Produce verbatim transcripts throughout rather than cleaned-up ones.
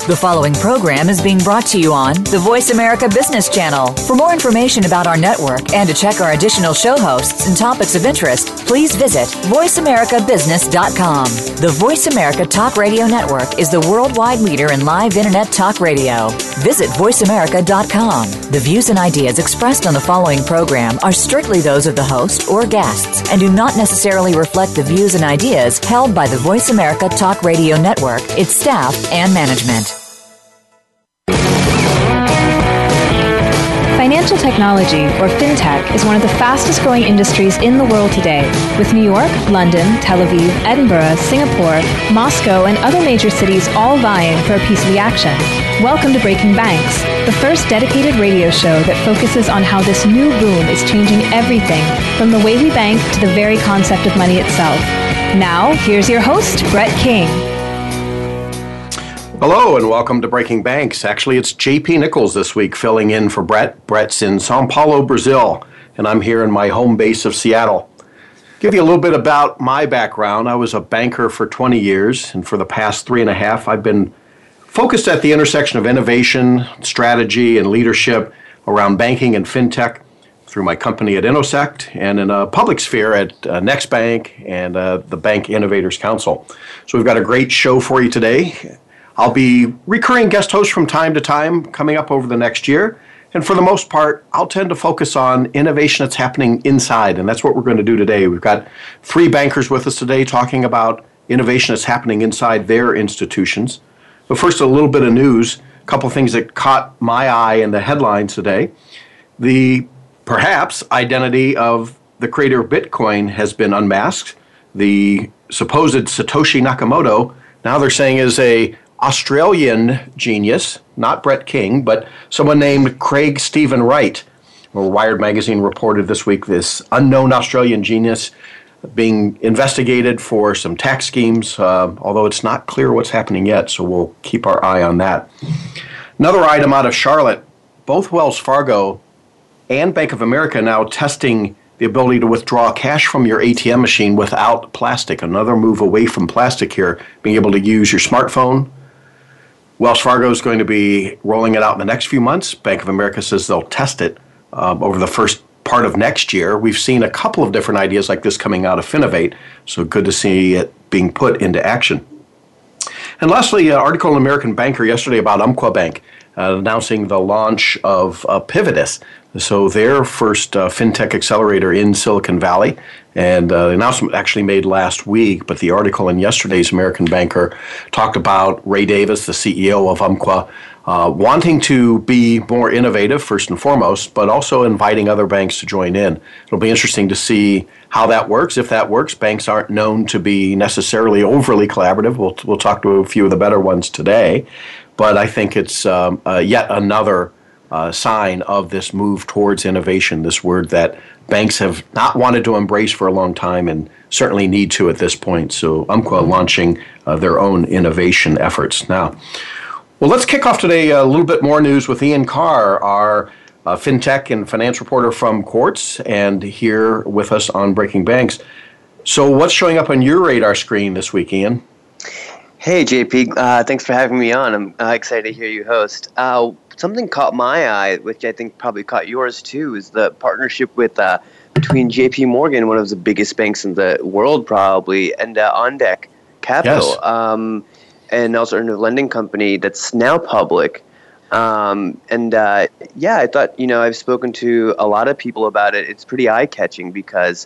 The following program is being brought to you on the Voice America Business Channel. For more information about our network and to check our additional show hosts and topics of interest, please visit voice america business dot com. The Voice America Talk Radio Network is the worldwide leader in live Internet talk radio. Visit voice america dot com. The views and ideas expressed on the following program are strictly those of the host or guests and do not necessarily reflect the views and ideas held by the Voice America Talk Radio Network, its staff, and management. Financial technology, or fintech, is one of the fastest growing industries in the world today, with New York, London, Tel Aviv, Edinburgh, Singapore, Moscow, and other major cities all vying for a piece of the action. Welcome to Breaking Banks, the first dedicated radio show that focuses on how this new boom is changing everything, from the way we bank to the very concept of money itself. Now, here's your host, Brett King. Hello and welcome to Breaking Banks. Actually, it's J P Nichols this week filling in for Brett. Brett's in Sao Paulo, Brazil, and I'm here in my home base of Seattle. Give you a little bit about my background. I was a banker for twenty years, and for the past three and a half, I've been focused at the intersection of innovation, strategy, and leadership around banking and fintech through my company at Innosect and in a public sphere at uh, NextBank and uh, the Bank Innovators Council. So we've got a great show for you today. I'll be recurring guest host from time to time coming up over the next year. And for the most part, I'll tend to focus on innovation that's happening inside. And that's what we're going to do today. We've got three bankers with us today talking about innovation that's happening inside their institutions. But first, a little bit of news, a couple of things that caught my eye in the headlines today. The perhaps identity of the creator of Bitcoin has been unmasked. The supposed Satoshi Nakamoto, now they're saying is a Australian genius, not Brett King, but someone named Craig Stephen Wright. Well, Wired magazine reported this week this unknown Australian genius being investigated for some tax schemes, uh, although it's not clear what's happening yet, so we'll keep our eye on that. Another item out of Charlotte, both Wells Fargo and Bank of America now testing the ability to withdraw cash from your A T M machine without plastic. Another move away from plastic here, being able to use your smartphone. Wells Fargo is going to be rolling it out in the next few months. Bank of America says they'll test it um, over the first part of next year. We've seen a couple of different ideas like this coming out of Finovate, so good to see it being put into action. And lastly, an article in American Banker yesterday about Umpqua Bank uh, announcing the launch of uh, Pivotus, so their first uh, fintech accelerator in Silicon Valley. And uh, the announcement actually made last week, but the article in yesterday's American Banker talked about Ray Davis, the C E O of Umpqua, uh, wanting to be more innovative, first and foremost, but also inviting other banks to join in. It'll be interesting to see how that works. If that works, banks aren't known to be necessarily overly collaborative. We'll, we'll talk to a few of the better ones today. But I think it's um, uh, yet another uh, sign of this move towards innovation, this word that banks have not wanted to embrace for a long time and certainly need to at this point. So Umpqua launching uh, their own innovation efforts now. Well, let's kick off today a little bit more news with Ian Carr, our uh, fintech and finance reporter from Quartz, and here with us on Breaking Banks. So what's showing up on your radar screen this week, Ian? Hey, J P. Uh, thanks for having me on. I'm uh, excited to hear you host. Uh, something caught my eye, which I think probably caught yours too, is the partnership with uh, between J P Morgan, one of the biggest banks in the world probably, and uh, OnDeck Capital, yes. um, and also a lending company that's now public. Um, and uh, yeah, I thought, you know, I've spoken to a lot of people about it. It's pretty eye-catching because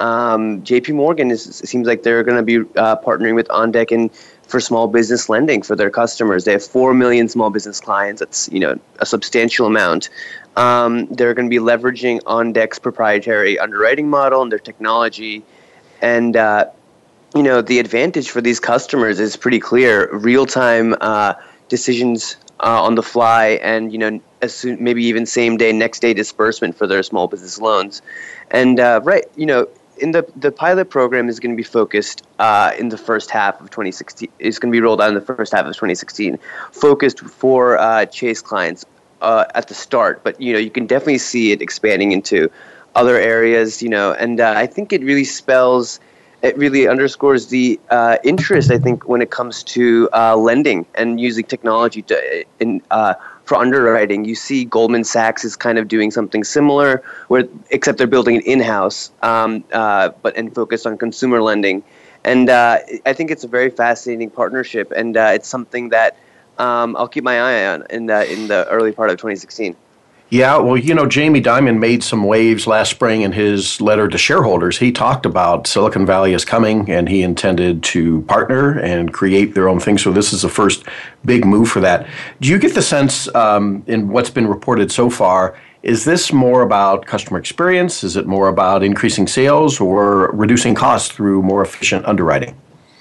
um, J P Morgan is, it seems like they're going to be uh, partnering with OnDeck and for small business lending for their customers. They have four million small business clients. That's, you know, a substantial amount. Um, they're going to be leveraging OnDeck's proprietary underwriting model and their technology. And, uh, you know, the advantage for these customers is pretty clear. Real-time uh, decisions uh, on the fly and, you know, as soon, maybe even same day, next day disbursement for their small business loans. And, uh, right, you know, in the the pilot program is going to be focused uh, in the first half of twenty sixteen. It's going to be rolled out in the first half of twenty sixteen, focused for uh, Chase clients uh, at the start. But you know, you can definitely see it expanding into other areas. You know, and uh, I think it really spells it really underscores the uh, interest, I think, when it comes to uh, lending and using technology to in uh, for underwriting. You see Goldman Sachs is kind of doing something similar, where except they're building it in-house, um, uh, but and focused on consumer lending. And uh, I think it's a very fascinating partnership, and uh, it's something that um, I'll keep my eye on in the, in the early part of twenty sixteen. Yeah, well, you know, Jamie Dimon made some waves last spring in his letter to shareholders. He talked about Silicon Valley is coming, and he intended to partner and create their own thing. So this is the first big move for that. Do you get the sense um, in what's been reported so far, is this more about customer experience? Is it more about increasing sales or reducing costs through more efficient underwriting?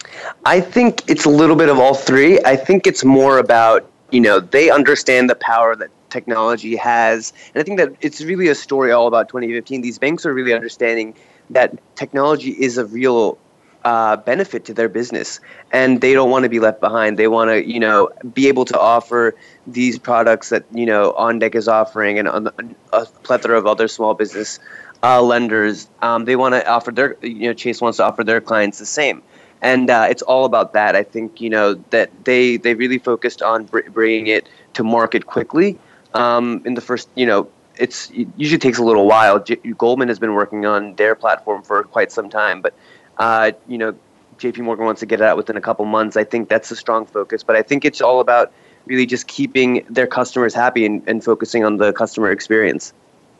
I think it's a little bit of all three. I think it's more about, you know, they understand the power that technology has. And I think that it's really a story all about twenty fifteen. These banks are really understanding that technology is a real uh, benefit to their business, and they don't want to be left behind. They want to, you know, be able to offer these products that, you know, OnDeck is offering, and a plethora of other small business uh, lenders. Um, they want to offer their, you know, Chase wants to offer their clients the same. And uh, it's all about that. I think, you know, that they, they really focused on br- bringing it to market quickly. Um, in the first, you know, it's it usually takes a little while. J- Goldman has been working on their platform for quite some time, but uh, you know, J P Morgan wants to get it out within a couple months. I think that's a strong focus, but I think it's all about really just keeping their customers happy and, and focusing on the customer experience.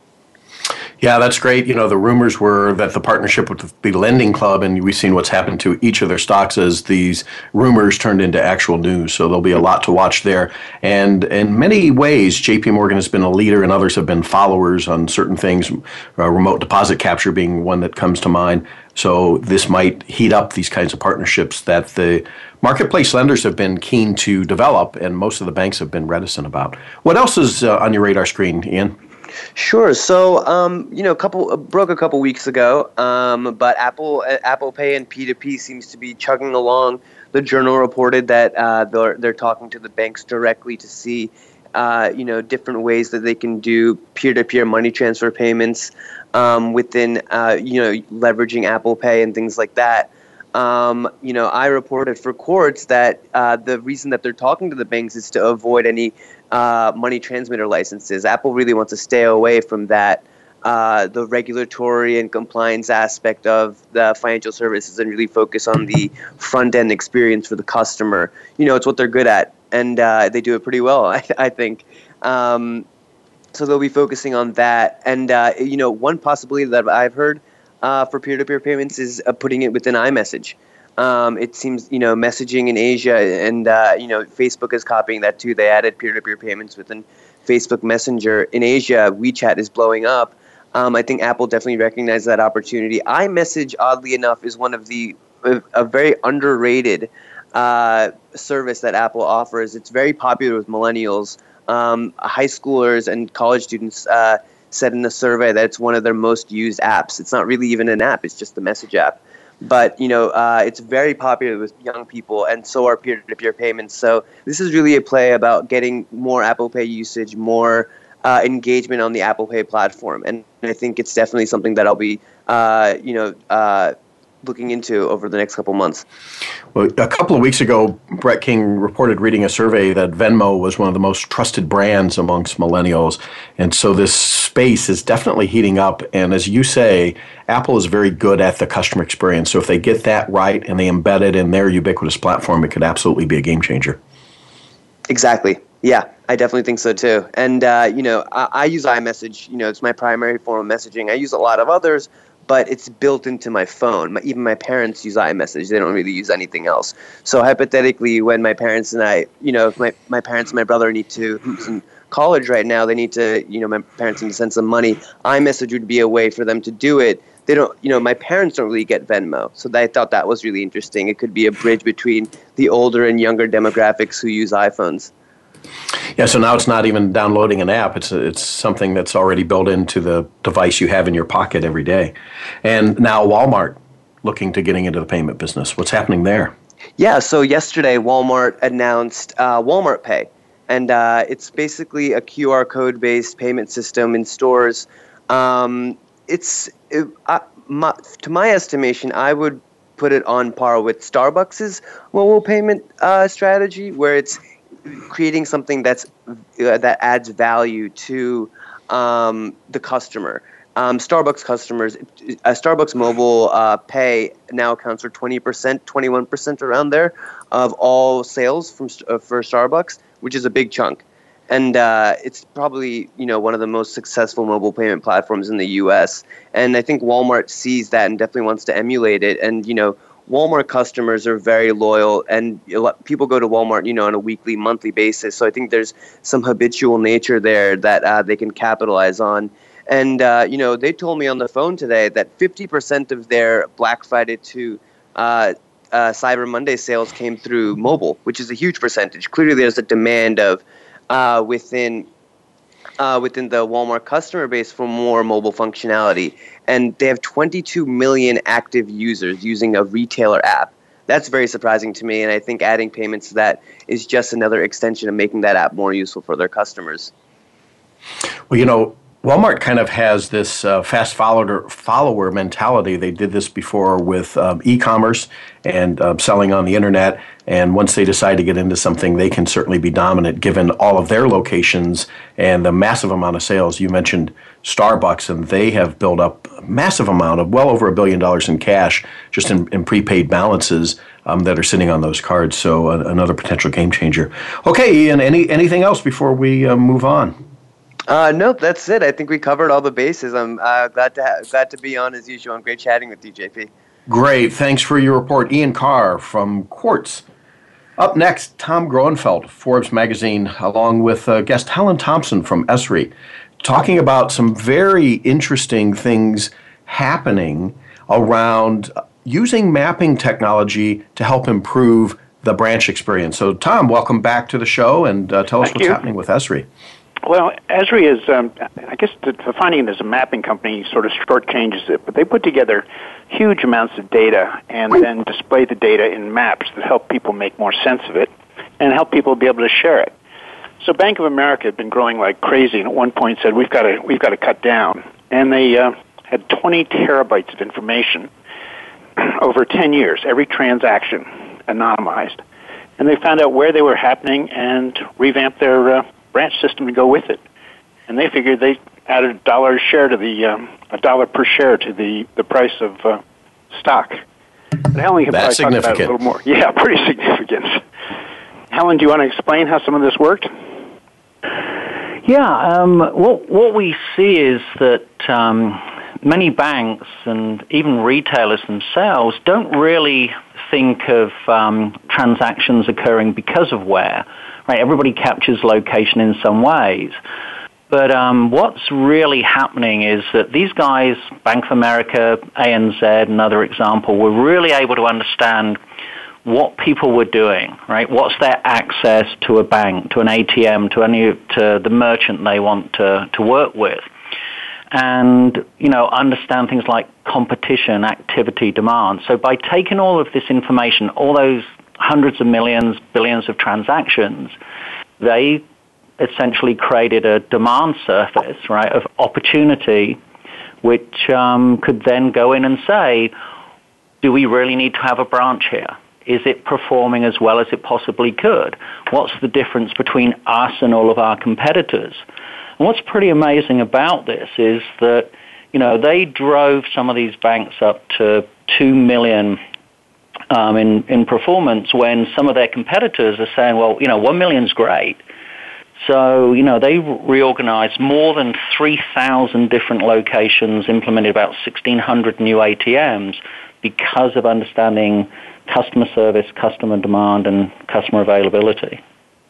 Yeah, that's great. You know, the rumors were that the partnership with the Lending Club, and we've seen what's happened to each of their stocks as these rumors turned into actual news. So there'll be a lot to watch there. And in many ways, J P Morgan has been a leader and others have been followers on certain things, uh, remote deposit capture being one that comes to mind. So this might heat up these kinds of partnerships that the marketplace lenders have been keen to develop, and most of the banks have been reticent about. What else is uh, on your radar screen, Ian? Sure. So, um, you know, a couple uh, broke a couple weeks ago, um, but Apple uh, Apple Pay and P two P seems to be chugging along. The Journal reported that uh, they're they're talking to the banks directly to see, uh, you know, different ways that they can do peer-to-peer money transfer payments um, within, uh, you know, leveraging Apple Pay and things like that. Um, you know, I reported for Quartz that uh, the reason that they're talking to the banks is to avoid any uh, money transmitter licenses. Apple really wants to stay away from that, uh, the regulatory and compliance aspect of the financial services, and really focus on the front-end experience for the customer. You know, it's what they're good at, and uh, they do it pretty well, I, I think. Um, so they'll be focusing on that. And, uh, you know, one possibility that I've heard Uh, for peer-to-peer payments is uh, putting it within iMessage. Um, it seems, you know, messaging in Asia, and, uh, you know, Facebook is copying that too. They added peer-to-peer payments within Facebook Messenger. In Asia, WeChat is blowing up. Um, I think Apple definitely recognized that opportunity. iMessage, oddly enough, is one of the, a, a very underrated uh, service that Apple offers. It's very popular with millennials. Um, high schoolers and college students uh, said in the survey that it's one of their most used apps. It's not really even an app, it's just a message app. But, you know, uh, it's very popular with young people, and so are peer-to-peer payments. So this is really a play about getting more Apple Pay usage, more uh, engagement on the Apple Pay platform. And I think it's definitely something that I'll be, uh, you know, uh, looking into over the next couple months. Well, a couple of weeks ago, Brett King reported reading a survey that Venmo was one of the most trusted brands amongst millennials. And so this space is definitely heating up. And as you say, Apple is very good at the customer experience. So if they get that right and they embed it in their ubiquitous platform, it could absolutely be a game changer. Exactly. Yeah, I definitely think so too. And, uh, you know, I, I use iMessage. You know, it's my primary form of messaging. I use a lot of others, but it's built into my phone. My, even my parents use iMessage. They don't really use anything else. So hypothetically, when my parents and I, you know, if my, my parents and my brother need to, who's in college right now, they need to, you know, my parents need to send some money, iMessage would be a way for them to do it. They don't, you know, my parents don't really get Venmo. So I thought that was really interesting. It could be a bridge between the older and younger demographics who use iPhones. Yeah, so now it's not even downloading an app. It's it's something that's already built into the device you have in your pocket every day. And now Walmart looking to getting into the payment business. What's happening there? Yeah, so yesterday Walmart announced uh, Walmart Pay. And uh, it's basically a Q R code-based payment system in stores. Um, it's it, uh, my, to my estimation, I would put it on par with Starbucks' mobile payment uh, strategy, where it's creating something that's uh, that adds value to um, the customer. Um, Starbucks customers, uh, Starbucks Mobile uh, Pay now accounts for twenty percent, twenty-one percent around there of all sales from uh, for Starbucks, which is a big chunk. And uh, it's probably, you know, one of the most successful mobile payment platforms in the U S. And I think Walmart sees that and definitely wants to emulate it. And, you know, Walmart customers are very loyal, and a lot, people go to Walmart, you know, on a weekly, monthly basis. So I think there's some habitual nature there that uh, they can capitalize on. And, uh, you know, they told me on the phone today that fifty percent of their Black Friday to uh, uh, Cyber Monday sales came through mobile, which is a huge percentage. Clearly there's a demand of uh, within uh, within the Walmart customer base for more mobile functionality. And they have twenty-two million active users using a retailer app. That's very surprising to me, and I think adding payments to that is just another extension of making that app more useful for their customers. Well, you know, Walmart kind of has this uh, fast follower follower mentality. They did this before with um, e-commerce and uh, selling on the internet. And once they decide to get into something, they can certainly be dominant given all of their locations and the massive amount of sales. You mentioned Starbucks, and they have built up a massive amount of well over a billion dollars in cash just in, in prepaid balances um, that are sitting on those cards. So uh, another potential game changer. Okay, Ian, any anything else before we uh, move on? Uh, nope, that's it. I think we covered all the bases. I'm uh, glad to ha- glad to be on as usual. And great chatting with you, J P. Great. Thanks for your report. Ian Carr from Quartz. Up next, Tom Groenfeld, Forbes magazine, along with uh, guest Helen Thompson from Esri, talking about some very interesting things happening around using mapping technology to help improve the branch experience. So, Tom, welcome back to the show, and uh, tell us Thank what's you. happening with Esri. Well, Esri is, um, I guess, defining it as a mapping company sort of shortchanges it, but they put together huge amounts of data and then display the data in maps that help people make more sense of it and help people be able to share it. So Bank of America had been growing like crazy, and at one point said, "We've got to, we've got to cut down." And they uh, had twenty terabytes of information over ten years, every transaction anonymized, and they found out where they were happening and revamped their uh, branch system to go with it. And they figured they added a dollar a share to the um, a dollar per share to the, the price of uh, stock. But Helen can That's probably talk about it a little more. Yeah, pretty significant. Helen, do you want to explain how some of this worked? Yeah, um, what what we see is that um, many banks and even retailers themselves don't really think of um, transactions occurring because of where. Right, everybody captures location in some ways. But um, what's really happening is that these guys, Bank of America, A N Z, another example, were really able to understand what people were doing, right? What's their access to a bank, to an A T M, to any to the merchant they want to, to work with. And, you know, understand things like competition, activity, demand. So by taking all of this information, all those hundreds of millions, billions of transactions, they essentially created a demand surface, right, of opportunity, which um, could then go in and say, do we really need to have a branch here? Is it performing as well as it possibly could? What's the difference between us and all of our competitors? And what's pretty amazing about this is that, you know, they drove some of these banks up to two million um, in, in performance when some of their competitors are saying, well, you know, one million's great. So, you know, they reorganized more than three thousand different locations, implemented about sixteen hundred new A T Ms because of understanding customer service, customer demand, and customer availability.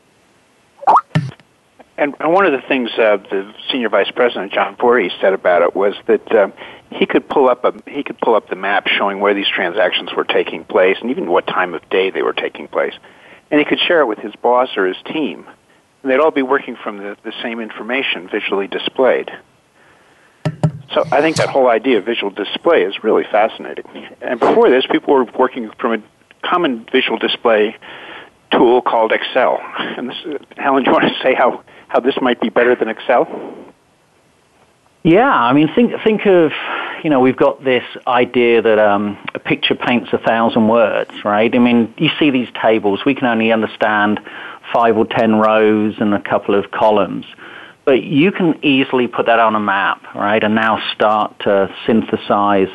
And one of the things uh, the senior vice president John Voorhees said about it was that uh, he could pull up a he could pull up the map showing where these transactions were taking place and even what time of day they were taking place, and he could share it with his boss or his team. And they'd all be working from the, the same information visually displayed. So I think that whole idea of visual display is really fascinating. And before this, people were working from a common visual display tool called Excel. And this, Helen, do you want to say how, how this might be better than Excel? Yeah, I mean, think think of, you know, we've got this idea that um, a picture paints a thousand words, right? I mean, you see these tables, we can only understand five or ten rows and a couple of columns. But you can easily put that on a map, right, and now start to synthesize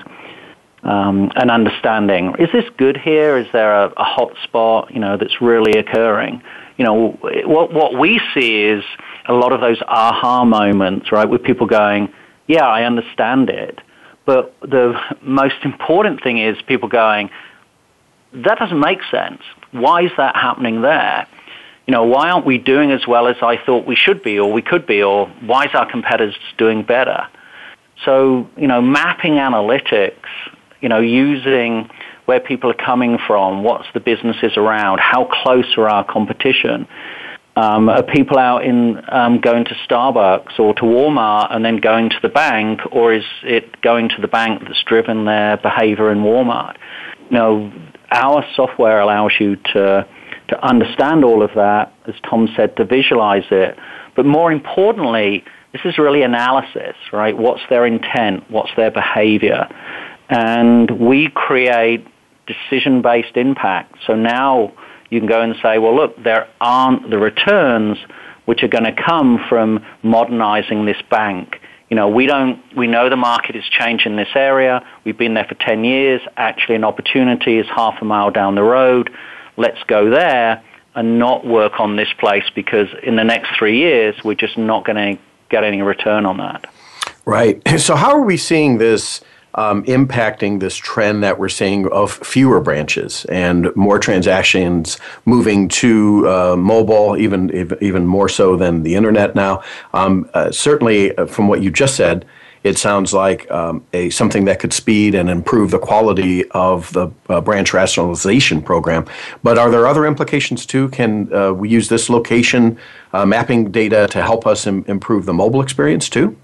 um, an understanding. Is this good here? Is there a, a hot spot, you know, that's really occurring? You know, what what we see is a lot of those aha moments, right, with people going, yeah, I understand it. But the most important thing is people going, that doesn't make sense. Why is that happening there? You know, why aren't we doing as well as I thought we should be or we could be, or why is our competitors doing better? So, you know, mapping analytics, you know, using where people are coming from, what's the businesses around, how close are our competition? Um, are people out in um, going to Starbucks or to Walmart and then going to the bank, or is it going to the bank that's driven their behavior in Walmart? You know, our software allows you to to understand all of that, as Tom said, to visualize it. But more importantly, this is really analysis, right? What's their intent? What's their behavior? And we create decision-based impact. So now you can go and say, well, look, there aren't the returns which are going to come from modernizing this bank. You know, we don't, we know the market is changing in this area. We've been there for ten years. Actually, an opportunity is half a mile down the road. Let's go there and not work on this place because in the next three years, we're just not going to get any return on that. Right. So how are we seeing this um, impacting this trend that we're seeing of fewer branches and more transactions moving to uh, mobile, even even more so than the internet now? Um, uh, certainly, uh, from what you just said, it sounds like um, a something that could speed and improve the quality of the uh, branch rationalization program. But are there other implications too? Can uh, we use this location uh, mapping data to help us im- improve the mobile experience too?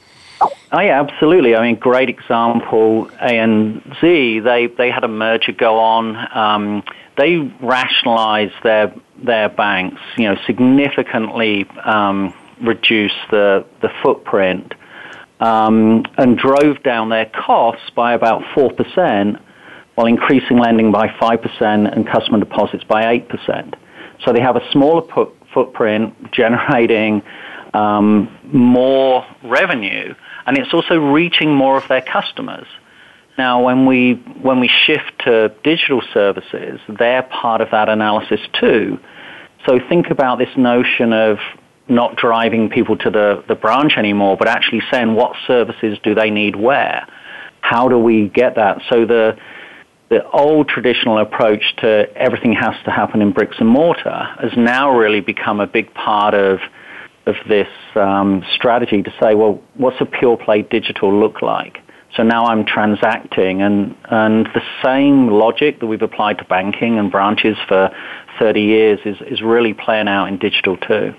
Oh yeah, absolutely. I mean, great example. A N Z, they they had a merger go on. Um, they rationalized their their banks, you know, significantly um, reduced the the footprint. Um, and drove down their costs by about four percent while increasing lending by five percent and customer deposits by eight percent. So they have a smaller put, footprint generating um, more revenue, and it's also reaching more of their customers. Now, when we when we shift to digital services, they're part of that analysis too. So think about this notion of not driving people to the, the branch anymore, but actually saying what services do they need where? How do we get that? So the the old traditional approach to everything has to happen in bricks and mortar has now really become a big part of of this um, strategy to say, well, what's a pure play digital look like? So now I'm transacting, and, and the same logic that we've applied to banking and branches for thirty years is, is really playing out in digital too.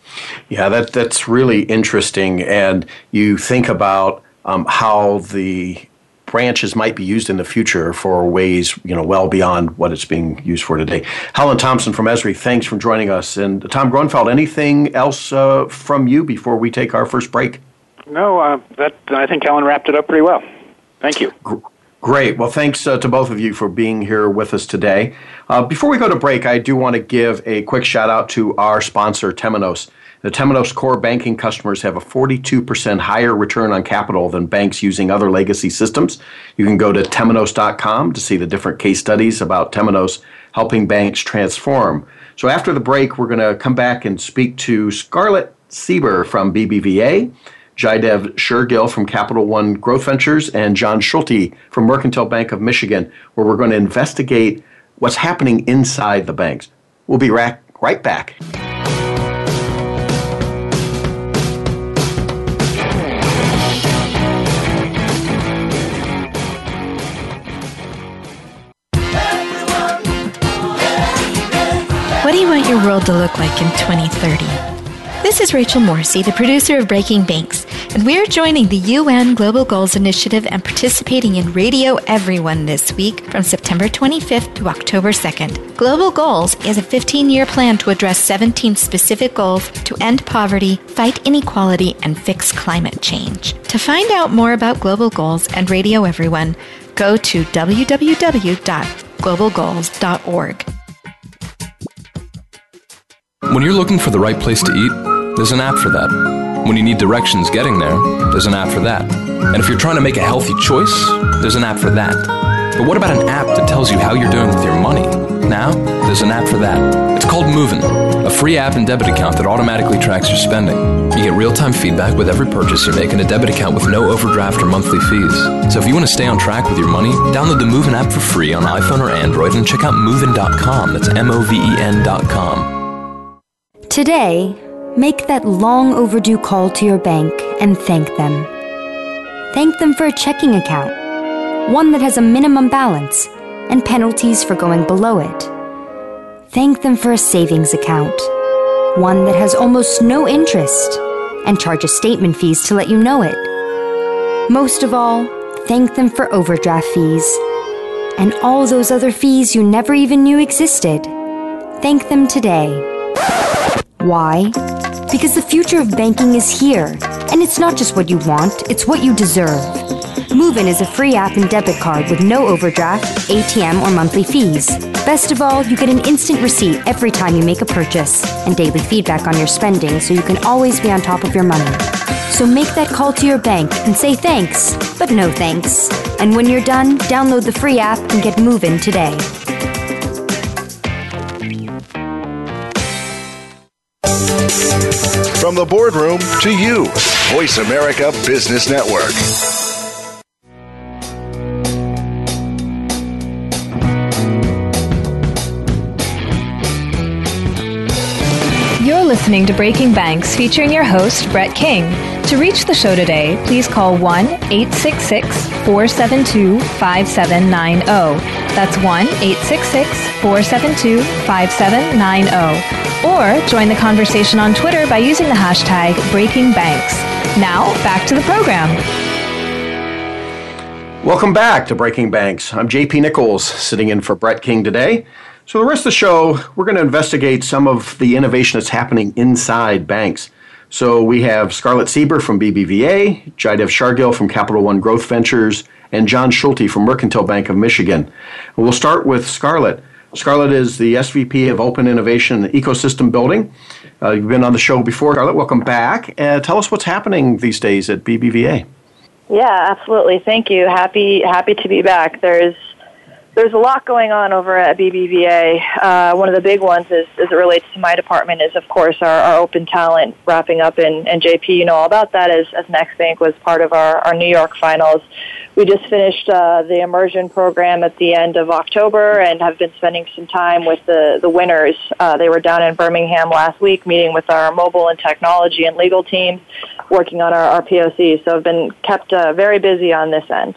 Yeah, that that's really interesting. And you think about um, how the branches might be used in the future for ways, you know, well beyond what it's being used for today. Helen Thompson from Esri, thanks for joining us. And Tom Grunfeld, anything else uh, from you before we take our first break? No, uh, that I think Helen wrapped it up pretty well. Thank you. Great. Well, thanks uh, to both of you for being here with us today. Uh, before we go to break, I do want to give a quick shout out to our sponsor, Temenos. The Temenos core banking customers have a forty-two percent higher return on capital than banks using other legacy systems. You can go to temenos dot com to see the different case studies about Temenos helping banks transform. So after the break, we're going to come back and speak to Scarlett Sieber from B B V A, Jaidev Shergill from Capital One Growth Ventures, and John Schulte from Mercantile Bank of Michigan, where we're going to investigate what's happening inside the banks. We'll be ra- right back. What do you want your world to look like in twenty thirty? This is Rachel Morrissey, the producer of Breaking Banks, and we're joining the U N Global Goals Initiative and participating in Radio Everyone this week from September twenty-fifth to October second. Global Goals is a fifteen-year plan to address seventeen specific goals to end poverty, fight inequality, and fix climate change. To find out more about Global Goals and Radio Everyone, go to w w w dot global goals dot org. When you're looking for the right place to eat, there's an app for that. When you need directions getting there, there's an app for that. And if you're trying to make a healthy choice, there's an app for that. But what about an app that tells you how you're doing with your money? Now, there's an app for that. It's called Moovin, a free app and debit account that automatically tracks your spending. You get real-time feedback with every purchase you make in a debit account with no overdraft or monthly fees. So if you want to stay on track with your money, download the Moovin app for free on iPhone or Android and check out moovin dot com. That's M O V E N dot com. Today, make that long overdue call to your bank and thank them. Thank them for a checking account, one that has a minimum balance and penalties for going below it. Thank them for a savings account, one that has almost no interest and charges statement fees to let you know it. Most of all, thank them for overdraft fees and all those other fees you never even knew existed. Thank them today. Why? Because the future of banking is here, and it's not just what you want, it's what you deserve. Moovin is a free app and debit card with no overdraft, A T M, or monthly fees. Best of all, you get an instant receipt every time you make a purchase and daily feedback on your spending so you can always be on top of your money. So make that call to your bank and say thanks, but no thanks. And when you're done, download the free app and get Moovin today. From the boardroom to you, Voice America Business Network. You're listening to Breaking Banks, featuring your host, Brett King. To reach the show today, please call one eight six six, four seven two, five seven nine zero. That's one eight six six, four seven two, five seven nine zero. Or join the conversation on Twitter by using the hashtag BreakingBanks. Now, back to the program. Welcome back to Breaking Banks. I'm J P Nichols, sitting in for Brett King today. So the rest of the show, we're going to investigate some of the innovation that's happening inside banks. So we have Scarlett Sieber from B B V A, Jaidev Shargil from Capital One Growth Ventures, and John Schulte from Mercantile Bank of Michigan. And we'll start with Scarlett. Scarlett is the S V P of Open Innovation and Ecosystem Building. Uh, you've been on the show before. Scarlett, welcome back. Uh, tell us what's happening these days at B B V A. Yeah, absolutely. Thank you. Happy happy to be back. There's there's a lot going on over at B B V A. Uh, one of the big ones is, as it relates to my department, is, of course, our, our open talent wrapping up. And, and J P, you know all about that, as, as NextBank was part of our, our New York finals. We just finished uh, the immersion program at the end of October and have been spending some time with the, the winners. Uh, they were down in Birmingham last week meeting with our mobile and technology and legal teams, working on our, our P O C. So I've been kept uh, very busy on this end.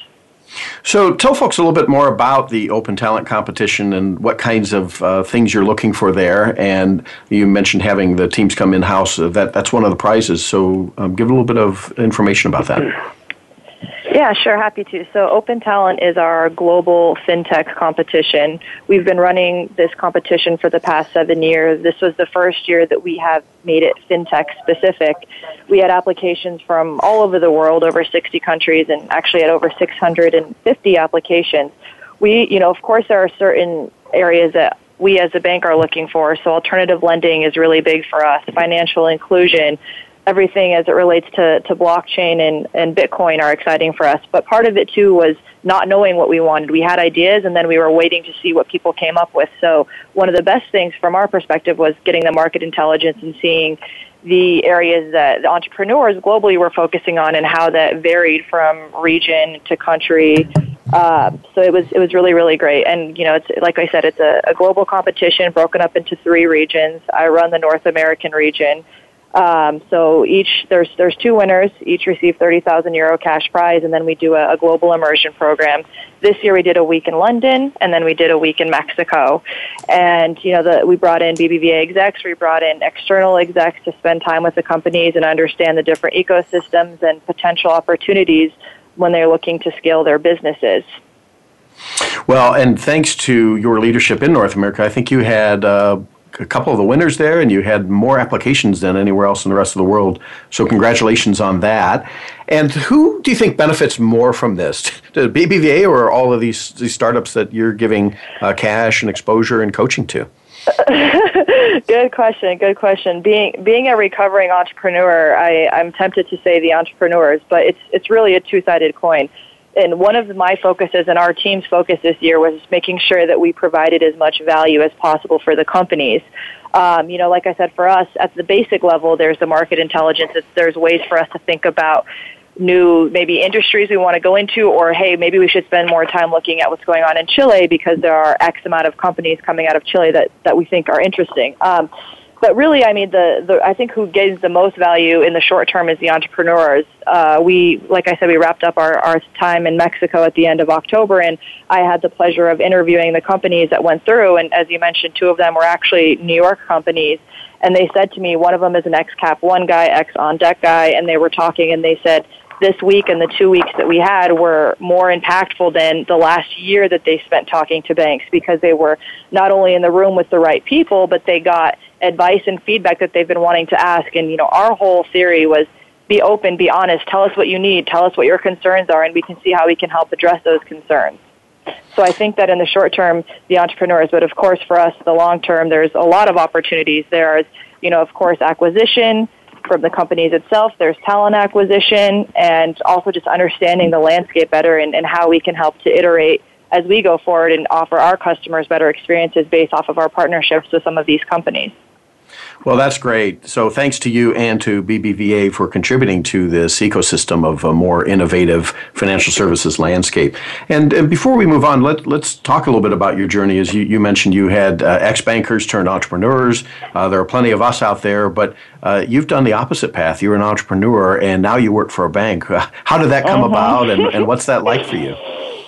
So tell folks a little bit more about the Open Talent Competition and what kinds of uh, things you're looking for there. And you mentioned having the teams come in-house. Uh, that, that's one of the prizes. So um, give a little bit of information about that. Yeah, sure. Happy to. So Open Talent is our global fintech competition. We've been running this competition for the past seven years. This was the first year that we have made it fintech specific. We had applications from all over the world, over sixty countries, and actually had over six hundred fifty applications. We, you know, of course, there are certain areas that we as a bank are looking for. So alternative lending is really big for us, financial inclusion, everything as it relates to, to blockchain and, and Bitcoin are exciting for us. But part of it, too, was not knowing what we wanted. We had ideas, and then we were waiting to see what people came up with. So one of the best things from our perspective was getting the market intelligence and seeing the areas that the entrepreneurs globally were focusing on and how that varied from region to country. Uh, so it was it was really, really great. And, you know, it's like I said, it's a, a global competition broken up into three regions. I run the North American region. Um, so each there's there's two winners. Each receive thirty thousand euro cash prize, and then we do a, a global immersion program. This year we did a week in London, and then we did a week in Mexico. And you know, the, we brought in B B V A execs, we brought in external execs to spend time with the companies and understand the different ecosystems and potential opportunities when they're looking to scale their businesses. Well, and thanks to your leadership in North America, I think you had uh, a couple of the winners there, and you had more applications than anywhere else in the rest of the world. So congratulations on that. And who do you think benefits more from this? The B B V A or all of these, these startups that you're giving uh, cash and exposure and coaching to? Good question. Good question. Being being a recovering entrepreneur, I, I'm tempted to say the entrepreneurs, but it's it's really a two-sided coin. And one of my focuses and our team's focus this year was making sure that we provided as much value as possible for the companies. Um, you know, like I said, for us, at the basic level, there's the market intelligence. It's, there's ways for us to think about new maybe industries we want to go into, or, hey, maybe we should spend more time looking at what's going on in Chile because there are X amount of companies coming out of Chile that, that we think are interesting. Um, But really, I mean, the, the I think who gains the most value in the short term is the entrepreneurs. Uh, we, like I said, we wrapped up our, our time in Mexico at the end of October, and I had the pleasure of interviewing the companies that went through. And as you mentioned, two of them were actually New York companies. And they said to me, one of them is an ex-Cap One guy, ex-On Deck guy, and they were talking, and they said, this week and the two weeks that we had were more impactful than the last year that they spent talking to banks, because they were not only in the room with the right people, but they got advice and feedback that they've been wanting to ask. And, you know, our whole theory was be open, be honest, tell us what you need, tell us what your concerns are, and we can see how we can help address those concerns. So I think that in the short term, the entrepreneurs, but of course for us, the long term, there's a lot of opportunities. There's, you know, of course, acquisition from the companies itself. There's talent acquisition, and also just understanding the landscape better and, and how we can help to iterate as we go forward and offer our customers better experiences based off of our partnerships with some of these companies. Well, that's great. So thanks to you and to B B V A for contributing to this ecosystem of a more innovative financial services landscape. And, and before we move on, let, let's talk a little bit about your journey. As you, you mentioned, you had uh, ex-bankers turned entrepreneurs. Uh, there are plenty of us out there, but uh, you've done the opposite path. You're an entrepreneur, and now you work for a bank. Uh, how did that come mm-hmm. about, and, and what's that like for you?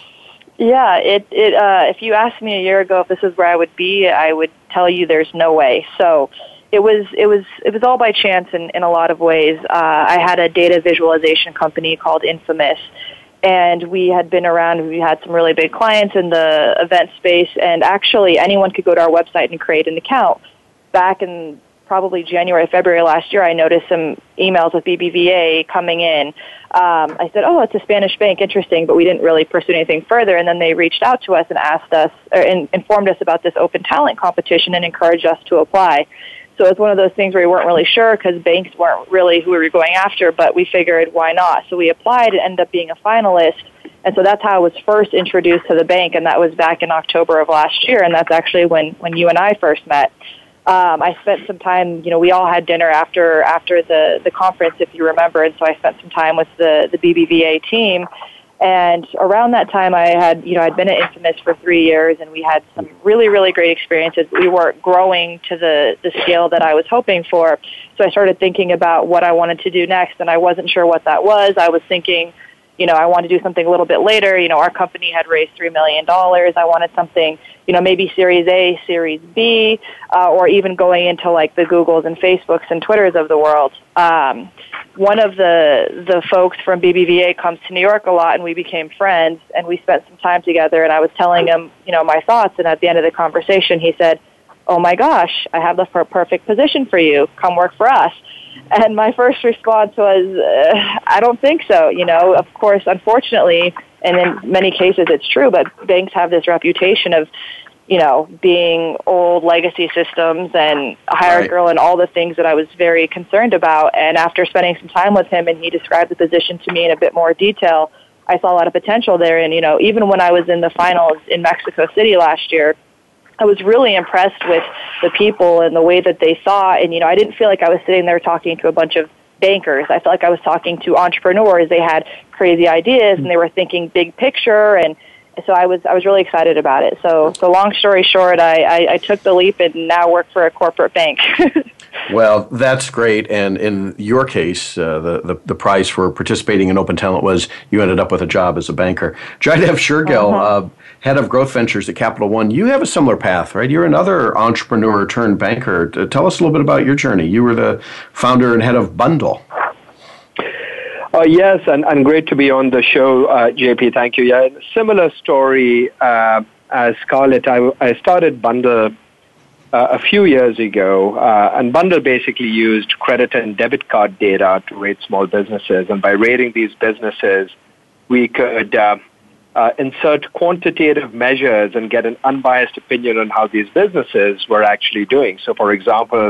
Yeah, it, it, uh, if you asked me a year ago if this is where I would be, I would tell you there's no way. So It was it was it was all by chance in, in a lot of ways. Uh, I had a data visualization company called Infamous, and we had been around. We had some really big clients in the event space, and actually anyone could go to our website and create an account. Back in probably January, February last year, I noticed some emails with B B V A coming in. Um, I said, "Oh, it's a Spanish bank, interesting," but we didn't really pursue anything further. And then they reached out to us and asked us, or in, informed us about this open talent competition and encouraged us to apply. So it's one of those things where we weren't really sure because banks weren't really who we were going after, but we figured why not? So we applied and ended up being a finalist. And so that's how I was first introduced to the bank, and that was back in October of last year, and that's actually when, when you and I first met. Um, I spent some time, you know, we all had dinner after after the, the conference, if you remember, and so I spent some time with the, the B B V A team. And around that time, I had, you know, I'd been at Infamous for three years, and we had some really, really great experiences. We weren't growing to the, the scale that I was hoping for. So I started thinking about what I wanted to do next, and I wasn't sure what that was. I was thinking, you know, I wanted to do something a little bit later. You know, our company had raised three million dollars. I wanted something, you know, maybe Series A, Series B, uh, or even going into like the Googles and Facebooks and Twitters of the world. Um, one of the the folks from B B V A comes to New York a lot, and we became friends, and we spent some time together, and I was telling him, you know, my thoughts, and at the end of the conversation, he said, "Oh my gosh, I have the perfect position for you. Come work for us." And my first response was, uh, I don't think so. You know, of course, unfortunately, and in many cases it's true, but banks have this reputation of, you know, being old legacy systems and a hierarchical right. and all the things that I was very concerned about. And after spending some time with him and he described the position to me in a bit more detail, I saw a lot of potential there. And, you know, even when I was in the finals in Mexico City last year, I was really impressed with the people and the way that they saw. And, you know, I didn't feel like I was sitting there talking to a bunch of bankers. I felt like I was talking to entrepreneurs. They had crazy ideas and they were thinking big picture. And so I was I was really excited about it. So, so long story short, I, I, I took the leap and now work for a corporate bank. Well, that's great. And in your case, uh, the, the, the prize for participating in Open Talent was you ended up with a job as a banker. Jaidev Shergill, uh-huh. uh, head of growth ventures at Capital One, you have a similar path, right? You're another entrepreneur turned banker. Tell us a little bit about your journey. You were the founder and head of Bundle. Uh, yes, and, and great to be on the show, uh, J P. Thank you. Yeah, similar story uh, as Scarlett. I, I started Bundle uh, a few years ago, uh, and Bundle basically used credit and debit card data to rate small businesses. And by rating these businesses, we could uh, uh, insert quantitative measures and get an unbiased opinion on how these businesses were actually doing. So, for example,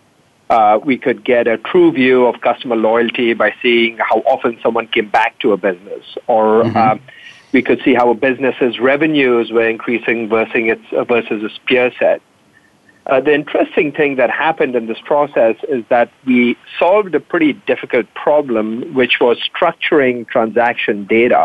Uh, we could get a true view of customer loyalty by seeing how often someone came back to a business, or mm-hmm. uh, we could see how a business's revenues were increasing versus its, uh, versus its peer set. Uh, the interesting thing that happened in this process is that we solved a pretty difficult problem, which was structuring transaction data.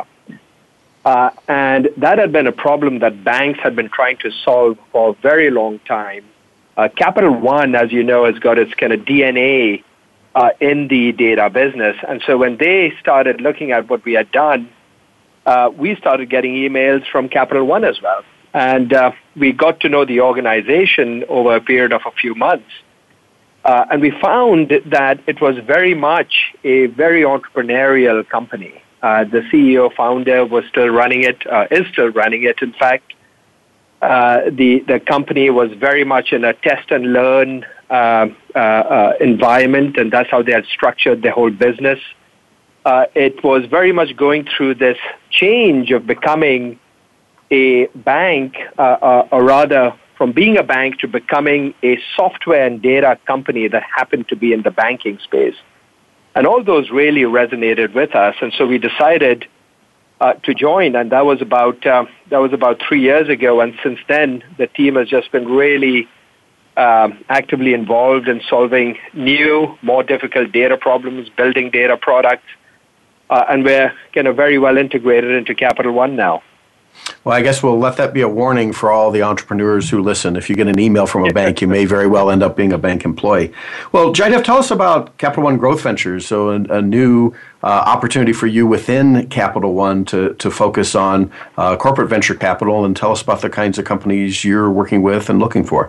Uh, and that had been a problem that banks had been trying to solve for a very long time. Uh, Capital One, as you know, has got its kind of D N A uh, in the data business. And so when they started looking at what we had done, uh, we started getting emails from Capital One as well. And uh, we got to know the organization over a period of a few months. Uh, and we found that it was very much a very entrepreneurial company. Uh, the C E O founder was still running it, uh, is still running it, in fact. Uh, the, the company was very much in a test and learn uh, uh, uh, environment, and that's how they had structured their whole business. Uh, it was very much going through this change of becoming a bank, uh, uh, or rather from being a bank to becoming a software and data company that happened to be in the banking space. And all those really resonated with us, and so we decided Uh, to join, and that was about uh, that was about three years ago. And since then, the team has just been really um, actively involved in solving new, more difficult data problems, building data products, uh, and we're kind of very well integrated into Capital One now. Well, I guess we'll let that be a warning for all the entrepreneurs who listen. If you get an email from a bank, you may very well end up being a bank employee. Well, Jaidev, tell us about Capital One Growth Ventures, so a, a new uh, opportunity for you within Capital One to, to focus on uh, corporate venture capital, and tell us about the kinds of companies you're working with and looking for.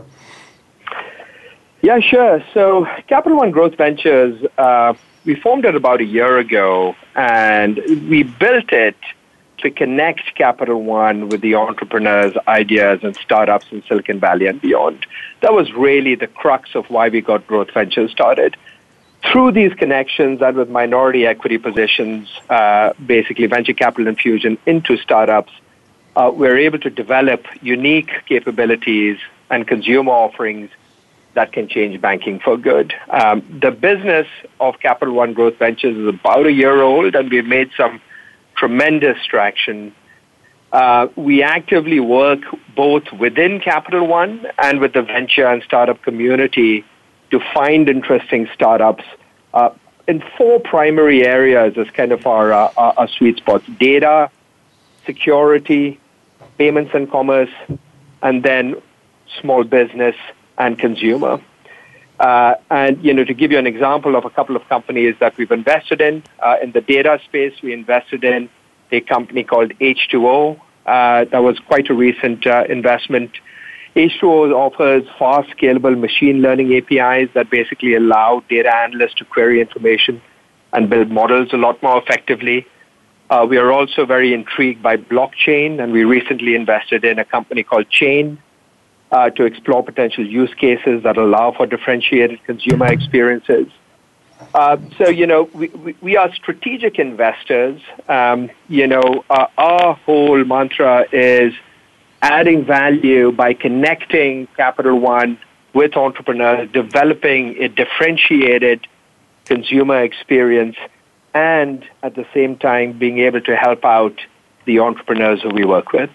Yeah, sure. So Capital One Growth Ventures, uh, we formed it about a year ago, and we built it to connect Capital One with the entrepreneurs, ideas, and startups in Silicon Valley and beyond. That was really the crux of why we got Growth Ventures started. Through these connections and with minority equity positions, uh, basically venture capital infusion into startups, uh, we're able to develop unique capabilities and consumer offerings that can change banking for good. Um, the business of Capital One Growth Ventures is about a year old, and we've made some tremendous traction. Uh, we actively work both within Capital One and with the venture and startup community to find interesting startups uh, in four primary areas as kind of our, uh, our, our sweet spots: data, security, payments and commerce, and then small business and consumer. Uh, and, you know, to give you an example of a couple of companies that we've invested in, uh, in the data space, we invested in a company called H two O. Uh, that was quite a recent uh, investment. H two O offers fast, scalable machine learning A P Is that basically allow data analysts to query information and build models a lot more effectively. Uh, we are also very intrigued by blockchain, and we recently invested in a company called Chain, Uh, to explore potential use cases that allow for differentiated consumer experiences. Uh, so, you know, we, we, we are strategic investors. Um, you know, uh, our whole mantra is adding value by connecting Capital One with entrepreneurs, developing a differentiated consumer experience, and at the same time being able to help out the entrepreneurs who we work with.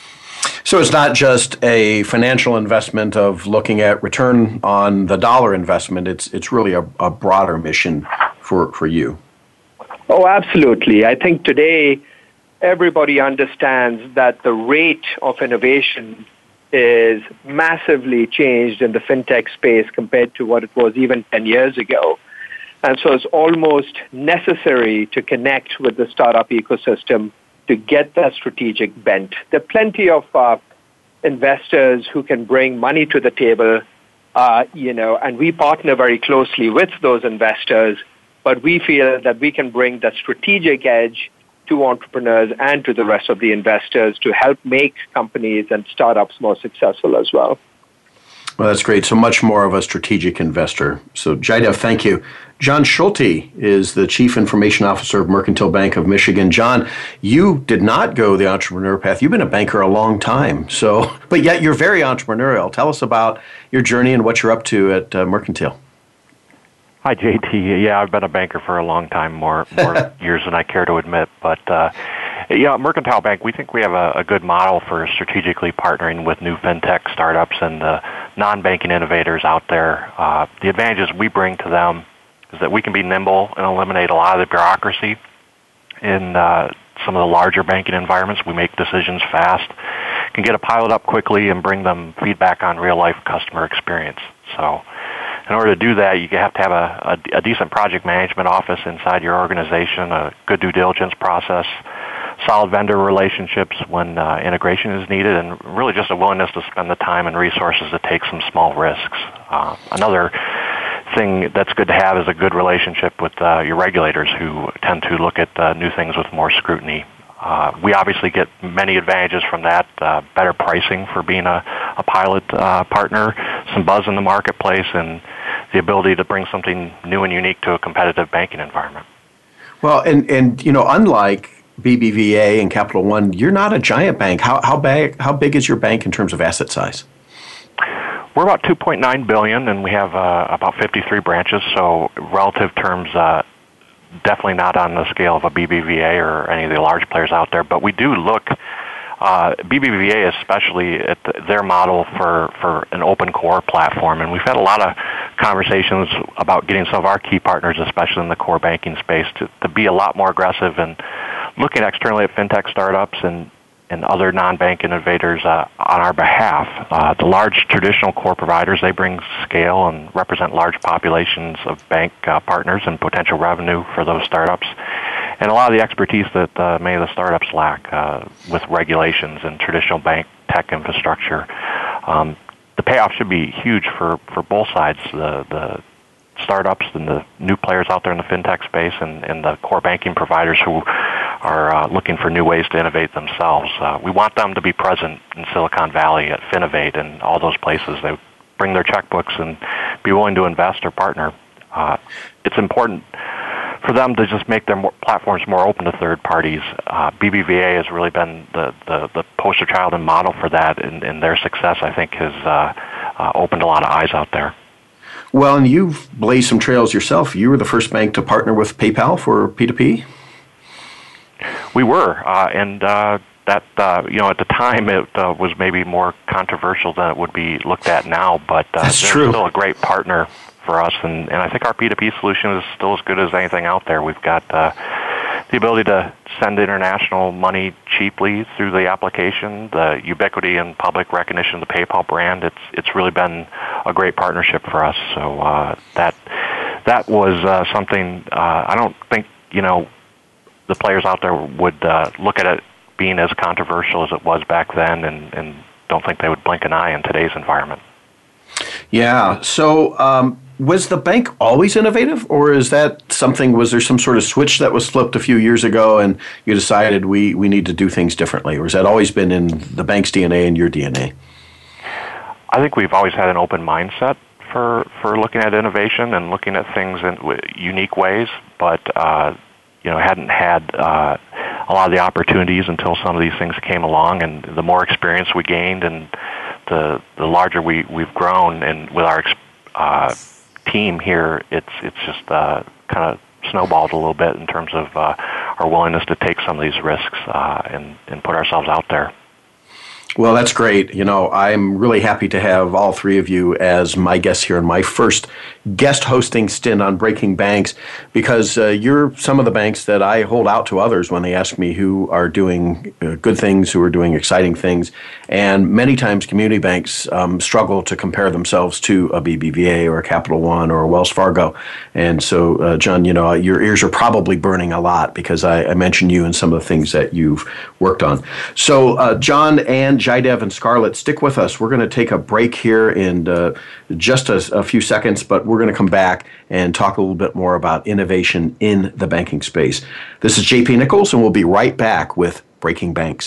So it's not just a financial investment of looking at return on the dollar investment. It's it's really a, a broader mission for, for you. Oh, absolutely. I think today everybody understands that the rate of innovation is massively changed in the fintech space compared to what it was even ten years ago. And so it's almost necessary to connect with the startup ecosystem to get that strategic bent. There are plenty of uh, investors who can bring money to the table, uh, you know, and we partner very closely with those investors, but we feel that we can bring that strategic edge to entrepreneurs and to the rest of the investors to help make companies and startups more successful as well. Well, that's great. So much more of a strategic investor. So, Jaidev, thank you. John Schulte is the Chief Information Officer of Mercantile Bank of Michigan. John, you did not go the entrepreneur path. You've been a banker a long time, so but yet you're very entrepreneurial. Tell us about your journey and what you're up to at uh, Mercantile. Hi, J T. Yeah, I've been a banker for a long time, more more years than I care to admit. But uh, yeah, Mercantile Bank, we think we have a, a good model for strategically partnering with new fintech startups and the non-banking innovators out there. Uh, the advantages we bring to them is that we can be nimble and eliminate a lot of the bureaucracy in uh, some of the larger banking environments. We make decisions fast, can get a pilot up quickly, and bring them feedback on real-life customer experience. So in order to do that, you have to have a, a, a decent project management office inside your organization, a good due diligence process, solid vendor relationships when uh, integration is needed, and really just a willingness to spend the time and resources to take some small risks. Uh, another thing that's good to have is a good relationship with uh, your regulators, who tend to look at uh, new things with more scrutiny. Uh, we obviously get many advantages from that, uh, better pricing for being a, a pilot uh, partner, some buzz in the marketplace, and the ability to bring something new and unique to a competitive banking environment. Well, and, and you know, unlike B B V A and Capital One, you're not a giant bank. How how big how big is your bank in terms of asset size? We're about two point nine billion dollars, and we have uh, about fifty-three branches. So, relative terms, uh, definitely not on the scale of a B B V A or any of the large players out there. But we do look uh, B B V A especially at the, their model for for an open core platform, and we've had a lot of conversations about getting some of our key partners, especially in the core banking space, to, to be a lot more aggressive and looking externally at fintech startups and, and other non-bank innovators uh, on our behalf. Uh, the large traditional core providers, they bring scale and represent large populations of bank uh, partners and potential revenue for those startups, and a lot of the expertise that uh, many of the startups lack uh, with regulations and traditional bank tech infrastructure. Um, the payoff should be huge for, for both sides, the, the startups and the new players out there in the fintech space, and, and the core banking providers who are uh, looking for new ways to innovate themselves. Uh, we want them to be present in Silicon Valley at Finovate and all those places. They bring their checkbooks and be willing to invest or partner. Uh, it's important for them to just make their more platforms more open to third parties. Uh, B B V A has really been the, the, the poster child and model for that, and, and their success, I think, has uh, uh, opened a lot of eyes out there. Well, and you've blazed some trails yourself. You were the first bank to partner with PayPal for P two P. We were, uh, and uh, that uh, you know at the time it uh, was maybe more controversial than it would be looked at now. But uh, That's they're true. still a great partner for us, and, and I think our P two P solution is still as good as anything out there. We've got uh, the ability to send international money cheaply through the application, the ubiquity and public recognition of the PayPal brand. It's it's really been a great partnership for us. So uh, that that was uh, something uh, I don't think you know the players out there would uh, look at it being as controversial as it was back then, and, and don't think they would blink an eye in today's environment. Yeah. So um, was the bank always innovative, or is that something, was there some sort of switch that was flipped a few years ago and you decided we, we need to do things differently? Or has that always been in the bank's D N A and your D N A? I think we've always had an open mindset for, for looking at innovation and looking at things in w- unique ways, but uh, you know, hadn't had uh, a lot of the opportunities until some of these things came along, and the more experience we gained and the the larger we, we've grown, and with our uh, team here, it's it's just uh, kind of snowballed a little bit in terms of uh, our willingness to take some of these risks uh, and, and put ourselves out there. Well, that's great. You know, I'm really happy to have all three of you as my guests here in my first guest hosting stint on Breaking Banks, because uh, you're some of the banks that I hold out to others when they ask me who are doing uh, good things, who are doing exciting things. And many times community banks um, struggle to compare themselves to a B B V A or a Capital One or a Wells Fargo. And so, uh, John, you know, your ears are probably burning a lot because I, I mentioned you and some of the things that you've worked on. So, uh, John and Jaidev and Scarlett, stick with us. We're going to take a break here in uh, just a, a few seconds, but we're going to come back and talk a little bit more about innovation in the banking space. This is J P Nichols, and we'll be right back with Breaking Banks.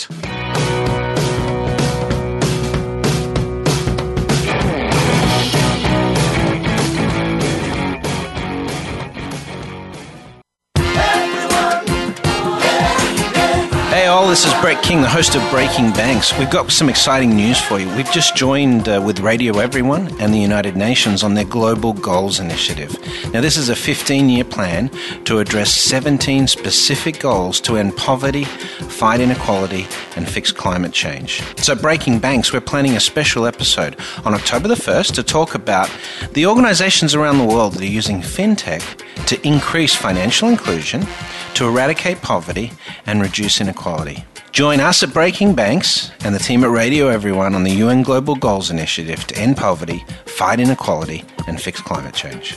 Hey all, this is Brett King, the host of Breaking Banks. We've got some exciting news for you. We've just joined uh, with Radio Everyone and the United Nations on their Global Goals Initiative. Now this is a fifteen-year plan to address seventeen specific goals to end poverty, fight inequality, and fix climate change. So Breaking Banks, we're planning a special episode on October the first to talk about the organizations around the world that are using fintech to increase financial inclusion, to eradicate poverty, and reduce inequality. Join us at Breaking Banks and the team at Radio Everyone on the U N Global Goals Initiative to end poverty, fight inequality, and fix climate change.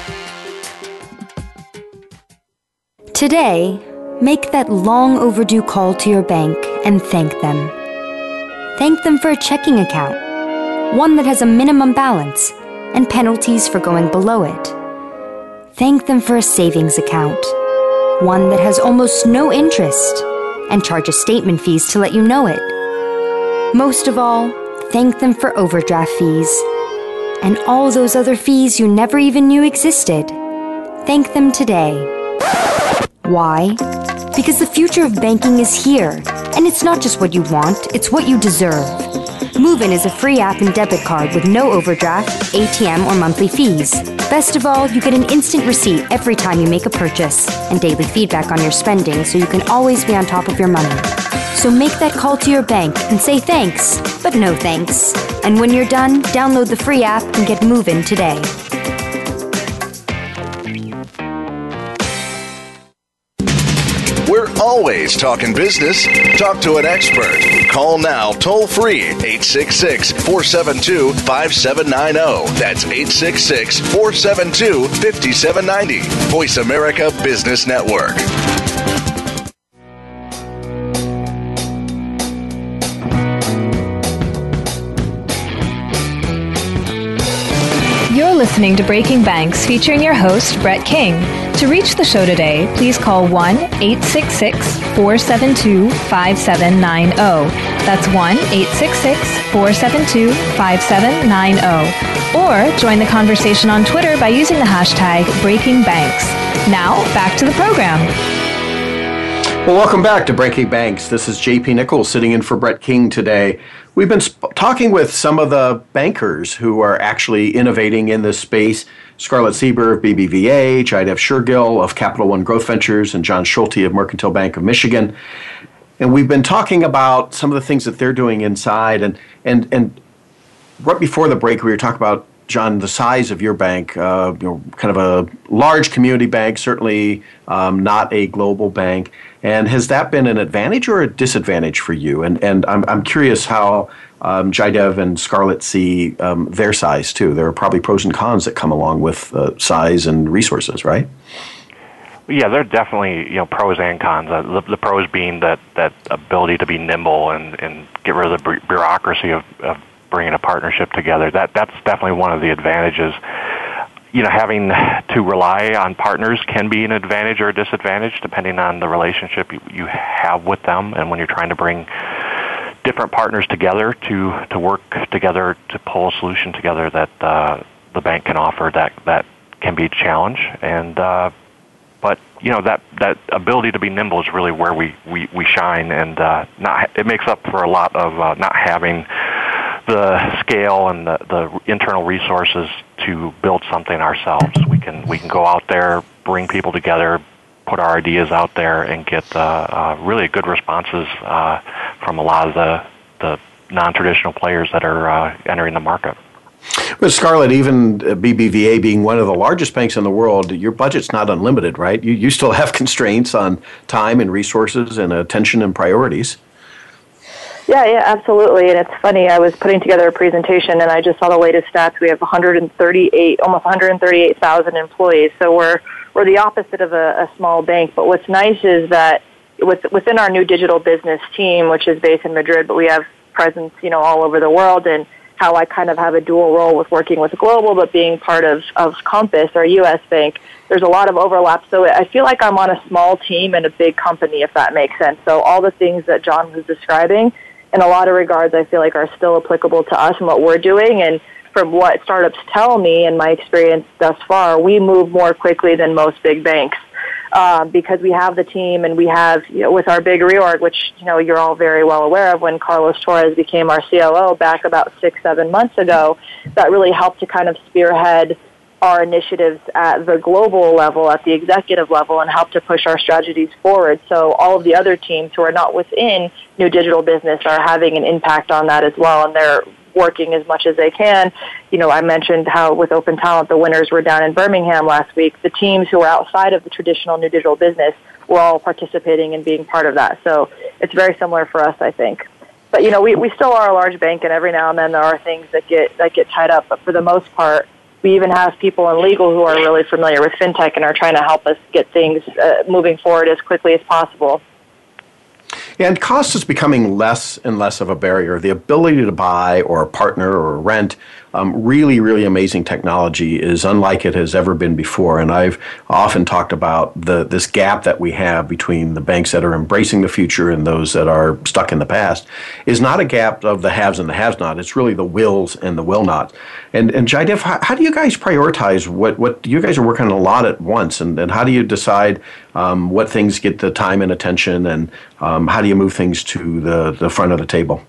Today, make that long overdue call to your bank and thank them. Thank them for a checking account, one that has a minimum balance and penalties for going below it. Thank them for a savings account, one that has almost no interest and charges statement fees to let you know it. Most of all, thank them for overdraft fees and all those other fees you never even knew existed. Thank them today. Why? Because the future of banking is here, and it's not just what you want, it's what you deserve. Move-In is a free app and debit card with no overdraft, A T M, or monthly fees. Best of all, you get an instant receipt every time you make a purchase and daily feedback on your spending so you can always be on top of your money. So make that call to your bank and say thanks, but no thanks. And when you're done, download the free app and get Move-In today. We're always talking business. Talk to an expert. Call now toll free eight six six, four seven two, five seven nine zero. That's eight six six, four seven two, five seven nine zero. Voice America Business Network. You're listening to Breaking Banks featuring your host, Brett King. To reach the show today, please call one eight six six, four seven two, five seven nine zero. That's one eight six six, four seven two, five seven nine zero. Or join the conversation on Twitter by using the hashtag Breaking Banks. Now, back to the program. Well, welcome back to Breaking Banks. This is J P Nichols sitting in for Brett King today. We've been sp- talking with some of the bankers who are actually innovating in this space. Scarlett Sieber of B B V A, Jaidev Shergill of Capital One Growth Ventures, and John Schulte of Mercantile Bank of Michigan. And we've been talking about some of the things that they're doing inside. And and and right before the break, we were talking about, John, the size of your bank, uh, you know, kind of a large community bank, certainly um, not a global bank. And has that been an advantage or a disadvantage for you? And and I'm I'm curious how um, Jaidev and Scarlett see um, their size too. There are probably pros and cons that come along with uh, size and resources, right? Yeah, there are definitely, you know, pros and cons. Uh, the, the pros being that, that ability to be nimble and, and get rid of the bureaucracy of, of bringing a partnership together. That that's definitely one of the advantages. You know, having to rely on partners can be an advantage or a disadvantage depending on the relationship you, you have with them, and when you're trying to bring different partners together to, to work together to pull a solution together that uh, the bank can offer, that that can be a challenge. And uh, but you know that, that ability to be nimble is really where we, we, we shine, and uh, not it makes up for a lot of uh, not having the scale and the, the internal resources to build something ourselves. We can we can go out there, bring people together, put our ideas out there, and get uh, uh, really good responses uh, from a lot of the the non-traditional players that are uh, entering the market. But Scarlett, even B B V A being one of the largest banks in the world, your budget's not unlimited, right? You, you still have constraints on time and resources and attention and priorities. Yeah, yeah, absolutely. And it's funny, I was putting together a presentation and I just saw the latest stats. We have one hundred thirty-eight, almost one hundred thirty-eight thousand employees. So we're we're the opposite of a, a small bank. But what's nice is that with, within our new digital business team, which is based in Madrid, but we have presence, you know, all over the world, and how I kind of have a dual role with working with Global, but being part of, of Compass, our U S bank, there's a lot of overlap. So I feel like I'm on a small team in a big company, if that makes sense. So all the things that John was describing, in a lot of regards, I feel like are still applicable to us and what we're doing. And from what startups tell me and my experience thus far, we move more quickly than most big banks. Um, because we have the team and we have, you know, with our big reorg, which, you know, you're all very well aware of when Carlos Torres became our C O O back about six, seven months ago, that really helped to kind of spearhead our initiatives at the global level, at the executive level, and help to push our strategies forward. So all of the other teams who are not within New Digital Business are having an impact on that as well, and they're working as much as they can. You know, I mentioned how with Open Talent, the winners were down in Birmingham last week. The teams who are outside of the traditional New Digital Business were all participating and being part of that. So it's very similar for us, I think. But, you know, we, we still are a large bank, and every now and then there are things that get that get tied up. But for the most part, we even have people in legal who are really familiar with fintech and are trying to help us get things uh, moving forward as quickly as possible. And cost is becoming less and less of a barrier. The ability to buy or partner or rent um, really, really amazing technology is unlike it has ever been before. And I've often talked about the this gap that we have between the banks that are embracing the future and those that are stuck in the past is not a gap of the haves and the have-not. It's really the wills and the will-not. And, and Jaidev, how, how do you guys prioritize what, what you guys are working on a lot at once? And, and how do you decide um, what things get the time and attention, and um, how do you move things to the, the front of the table?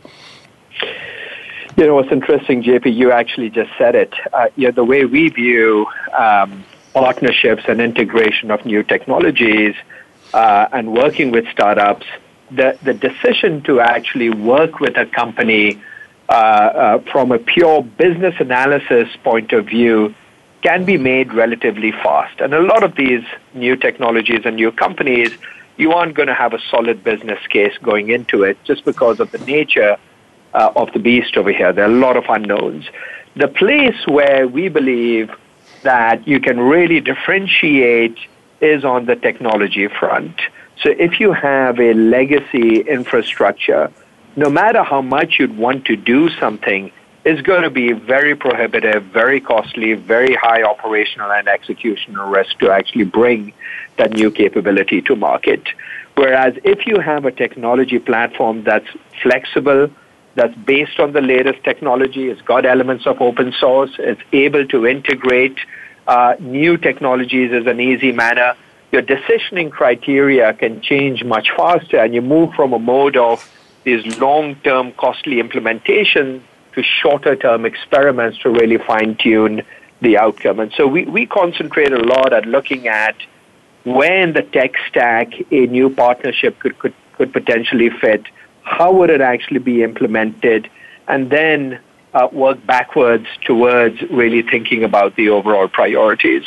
You know, what's interesting, J P, you actually just said it. Uh, you know, the way we view um, partnerships and integration of new technologies uh, and working with startups, the, the decision to actually work with a company uh, uh, from a pure business analysis point of view can be made relatively fast. And a lot of these new technologies and new companies, you aren't going to have a solid business case going into it just because of the nature uh, of the beast over here. There are a lot of unknowns. The place where we believe that you can really differentiate is on the technology front. So if you have a legacy infrastructure, no matter how much you'd want to do something, it's going to be very prohibitive, very costly, very high operational and executional risk to actually bring that new capability to market. Whereas if you have a technology platform that's flexible, that's based on the latest technology, it's got elements of open source, it's able to integrate uh, new technologies in an easy manner, your decisioning criteria can change much faster, and you move from a mode of these long-term costly implementations to shorter-term experiments to really fine-tune the outcome. And so we, we concentrate a lot at looking at where in the tech stack a new partnership could, could, could potentially fit, how would it actually be implemented, and then uh, work backwards towards really thinking about the overall priorities.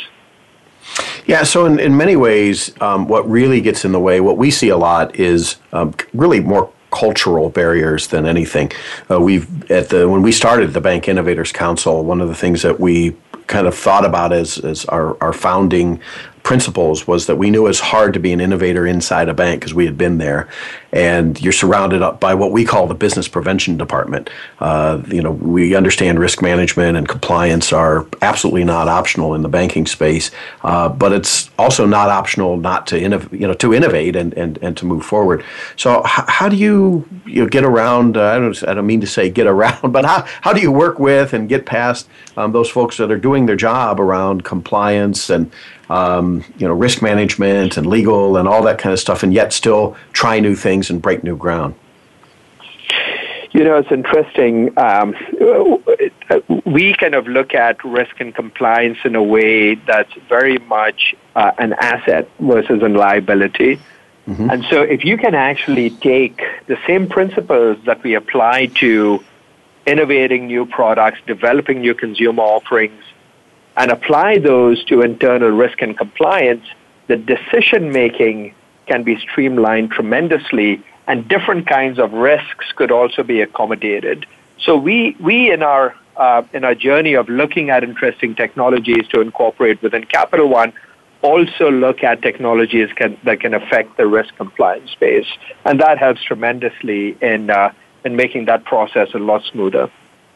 Yeah, so in, in many ways, um, what really gets in the way, what we see a lot is um, really more cultural barriers than anything. Uh, we've at the when we started the Bank Innovators Council, one of the things that we kind of thought about as as our, our founding principles was that we knew it's hard to be an innovator inside a bank because we had been there, and you're surrounded up by what we call the business prevention department. Uh, you know, we understand risk management and compliance are absolutely not optional in the banking space, uh, but it's also not optional not to innov- you know to innovate and, and, and to move forward. So h- how do you you know, get around? Uh, I don't I don't mean to say get around, but how how do you work with and get past um, those folks that are doing their job around compliance and Um, you know, risk management and legal and all that kind of stuff, and yet still try new things and break new ground? You know, it's interesting. Um, we kind of look at risk and compliance in a way that's very much uh, an asset versus a liability. Mm-hmm. And so if you can actually take the same principles that we apply to innovating new products, developing new consumer offerings, and apply those to internal risk and compliance, the decision-making can be streamlined tremendously, and different kinds of risks could also be accommodated. So we, we in our uh, in our journey of looking at interesting technologies to incorporate within Capital One, also look at technologies can, that can affect the risk compliance space, and that helps tremendously in uh, in making that process a lot smoother.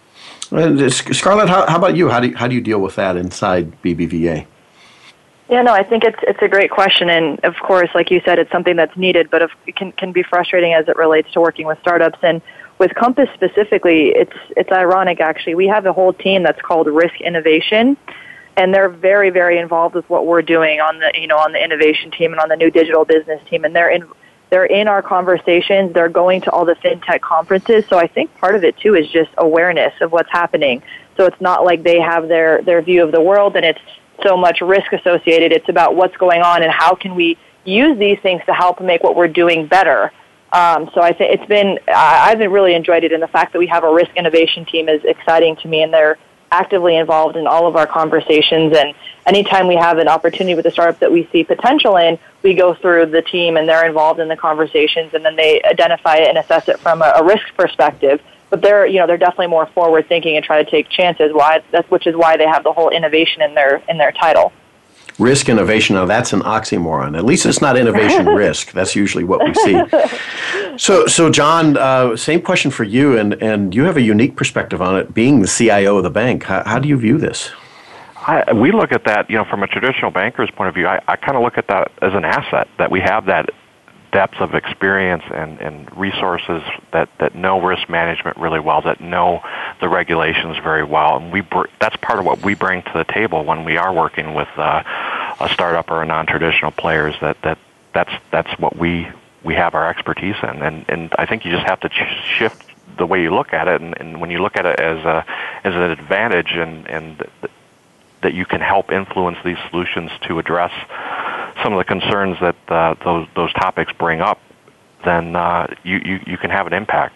And Scarlett, how, how about you? How do you, how do you deal with that inside B B V A? Yeah, no, I think it's it's a great question, and of course, like you said, it's something that's needed, but it can can be frustrating as it relates to working with startups. And with Compass specifically, it's it's ironic actually. We have a whole team that's called Risk Innovation, and they're very very involved with what we're doing on the you know on the innovation team and on the new digital business team, and they're in they're in our conversations. They're going to all the fintech conferences. So I think part of it too is just awareness of what's happening. So it's not like they have their their view of the world and it's so much risk associated. It's about what's going on and how can we use these things to help make what we're doing better. Um, so I think it's been, I've really enjoyed it, and the fact that we have a risk innovation team is exciting to me, and they're actively involved in all of our conversations. And anytime we have an opportunity with a startup that we see potential in, we go through the team and they're involved in the conversations, and then they identify it and assess it from a, a risk perspective. But they're, you know, they're definitely more forward thinking and try to take chances. Why? That's which is why they have the whole innovation in their in their title. Risk innovation. Now that's an oxymoron. At least it's not innovation risk. That's usually what we see. So, so John, uh, same question for you, and and you have a unique perspective on it, being the C I O of the bank. How, how do you view this? I, we look at that, you know, from a traditional banker's point of view. I, I kind of look at that as an asset, that we have that depth of experience and, and resources that, that know risk management really well, that know the regulations very well. And we br- that's part of what we bring to the table when we are working with uh, a startup or a non-traditional players, that, that that's that's what we we have our expertise in. And, and I think you just have to ch- shift the way you look at it. And, and when you look at it as a as an advantage and, and th- that you can help influence these solutions to address some of the concerns that uh, those those topics bring up, then uh, you, you, you can have an impact.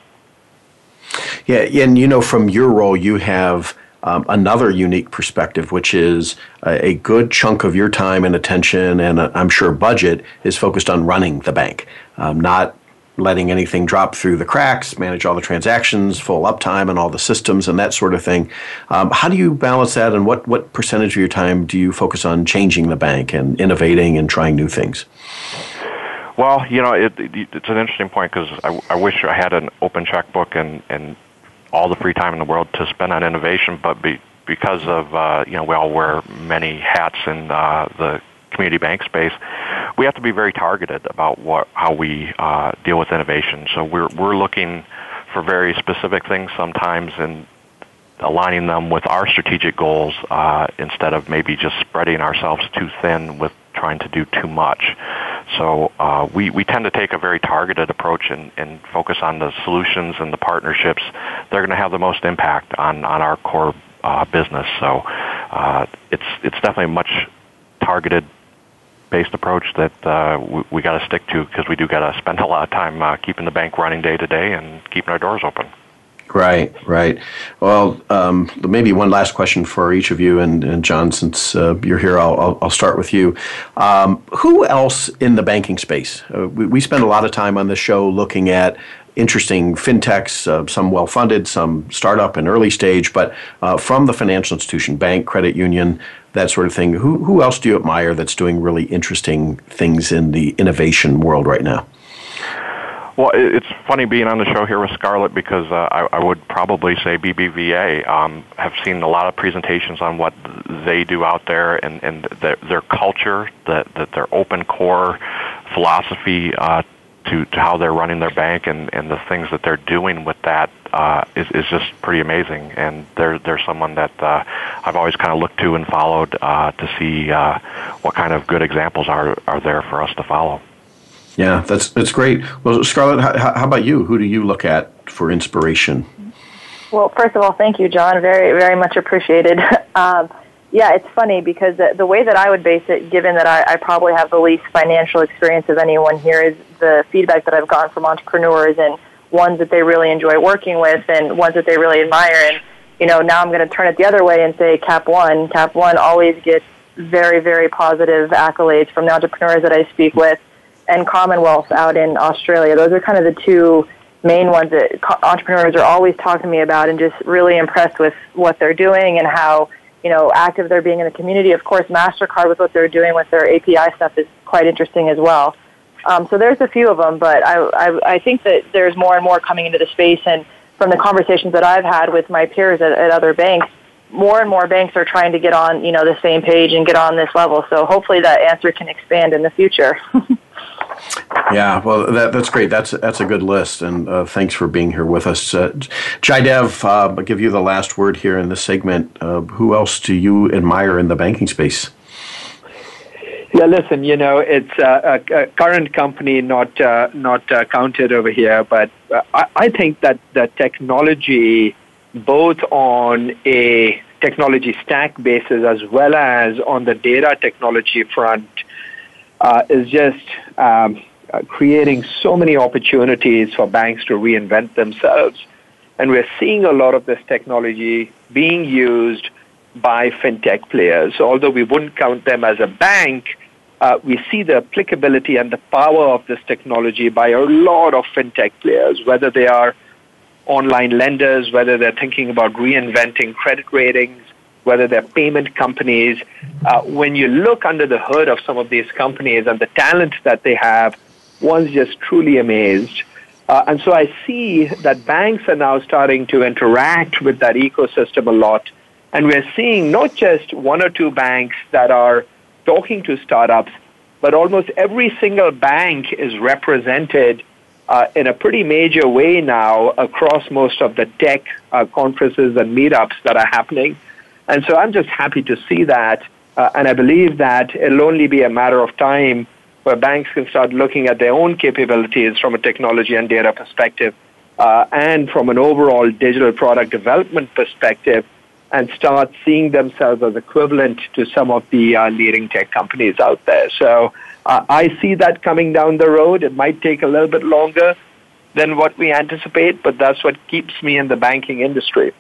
Yeah, and you know, from your role, you have um, another unique perspective, which is a, a good chunk of your time and attention, and uh, I'm sure budget, is focused on running the bank, um, not letting anything drop through the cracks, manage all the transactions, full uptime and all the systems and that sort of thing. Um, how do you balance that, and what, what percentage of your time do you focus on changing the bank and innovating and trying new things? Well, you know, it, it, it's an interesting point, because I, I wish I had an open checkbook and, and all the free time in the world to spend on innovation, but be, because of, uh, you know, we all wear many hats in uh, the community bank space, we have to be very targeted about what how we uh, deal with innovation. So we're we're looking for very specific things sometimes and aligning them with our strategic goals uh, instead of maybe just spreading ourselves too thin with trying to do too much. So uh, we, we tend to take a very targeted approach and, and focus on the solutions and the partnerships that are going to have the most impact on, on our core uh, business. So uh, it's it's definitely a much targeted based approach that uh, we, we got to stick to, because we do got to spend a lot of time uh, keeping the bank running day to day and keeping our doors open. Right, right. Well, um, maybe one last question for each of you, and, and John, since uh, you're here, I'll, I'll, I'll start with you. Um, who else in the banking space? Uh, we, we spend a lot of time on this show looking at interesting fintechs, uh, some well-funded, some startup and early stage, but uh, from the financial institution, bank, credit union, that sort of thing. Who who else do you admire that's doing really interesting things in the innovation world right now? Well, it's funny being on the show here with Scarlett, because uh, I, I would probably say B B V A. Um, have seen a lot of presentations on what they do out there, and, and their, their culture, that that their open core philosophy uh, to, to how they're running their bank, and, and the things that they're doing with that uh, is, is just pretty amazing. And they're they're someone that uh, I've always kind of looked to and followed uh, to see uh, what kind of good examples are, are there for us to follow. Yeah, that's that's great. Well, Scarlett, how, how about you? Who do you look at for inspiration? Well, first of all, thank you, John. Very, very much appreciated. um, yeah, it's funny because the, the way that I would base it, given that I, I probably have the least financial experience of anyone here, is the feedback that I've gotten from entrepreneurs and ones that they really enjoy working with and ones that they really admire. And, you know, now I'm going to turn it the other way and say Cap One. Cap One always gets very, very positive accolades from the entrepreneurs that I speak with, and Commonwealth out in Australia. Those are kind of the two main ones that entrepreneurs are always talking to me about, and just really impressed with what they're doing and how, you know, active they're being in the community. Of course, MasterCard with what they're doing with their A P I stuff is quite interesting as well. Um, so there's a few of them, but I, I, I think that there's more and more coming into the space, and from the conversations that I've had with my peers at, at other banks, more and more banks are trying to get on, you know, the same page and get on this level. So hopefully that answer can expand in the future. Yeah, well, that, that's great. That's that's a good list, and uh, thanks for being here with us. Uh, Jaidev, uh, I'll give you the last word here in this segment. Uh, who else do you admire in the banking space? Yeah, listen, you know, it's uh, a, a current company not uh, not uh, counted over here, but uh, I, I think that the technology, both on a technology stack basis as well as on the data technology front, uh, is just um, uh, creating so many opportunities for banks to reinvent themselves. And we're seeing a lot of this technology being used by fintech players. Although we wouldn't count them as a bank, uh, we see the applicability and the power of this technology by a lot of fintech players, whether they are online lenders, whether they're thinking about reinventing credit ratings, whether they're payment companies. Uh, when you look under the hood of some of these companies and the talent that they have, one's just truly amazed. Uh, and so I see that banks are now starting to interact with that ecosystem a lot. And we're seeing not just one or two banks that are talking to startups, but almost every single bank is represented uh, in a pretty major way now across most of the tech uh, conferences and meetups that are happening. And so I'm just happy to see that. Uh, and I believe that it'll only be a matter of time where banks can start looking at their own capabilities from a technology and data perspective uh, and from an overall digital product development perspective, and start seeing themselves as equivalent to some of the uh, leading tech companies out there. So uh, I see that coming down the road. It might take a little bit longer than what we anticipate, but that's what keeps me in the banking industry.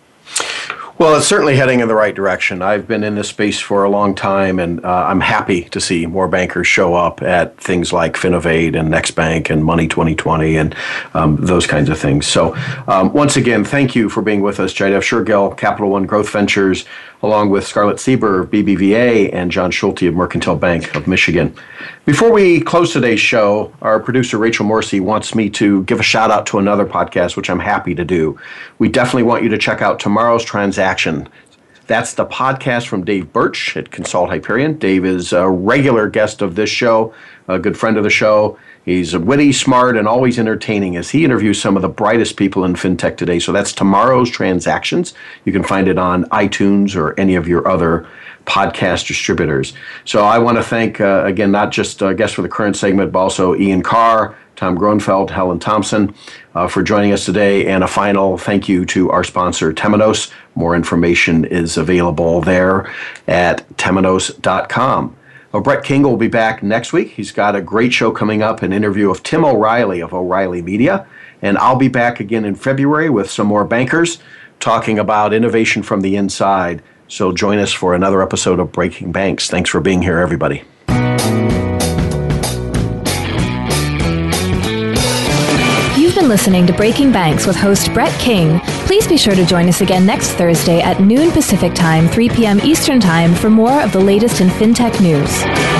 Well, it's certainly heading in the right direction. I've been in this space for a long time, and uh, I'm happy to see more bankers show up at things like Finovate and NextBank and Money twenty twenty and um, those kinds of things. So um, once again, thank you for being with us, Jaidev Shergill, Capital One Growth Ventures, along with Scarlett Sieber of B B V A and John Schulte of Mercantile Bank of Michigan. Before we close today's show, our producer Rachel Morrissey wants me to give a shout out to another podcast, which I'm happy to do. We definitely want you to check out Tomorrow's Transaction. That's the podcast from Dave Birch at Consult Hyperion. Dave is a regular guest of this show, a good friend of the show. He's witty, smart, and always entertaining as he interviews some of the brightest people in fintech today. So that's Tomorrow's Transactions. You can find it on iTunes or any of your other podcast distributors. So I want to thank, uh, again, not just uh, guests for the current segment, but also Ian Carr, Tom Gronfeld, Helen Thompson uh, for joining us today. And a final thank you to our sponsor, Temenos. More information is available there at temenos dot com. Well, Brett King will be back next week. He's got a great show coming up, an interview of Tim O'Reilly of O'Reilly Media. And I'll be back again in February with some more bankers talking about innovation from the inside. So join us for another episode of Breaking Banks. Thanks for being here, everybody. You've been listening to Breaking Banks with host Brett King. Please be sure to join us again next Thursday at noon Pacific Time, three p.m. Eastern Time for more of the latest in fintech news.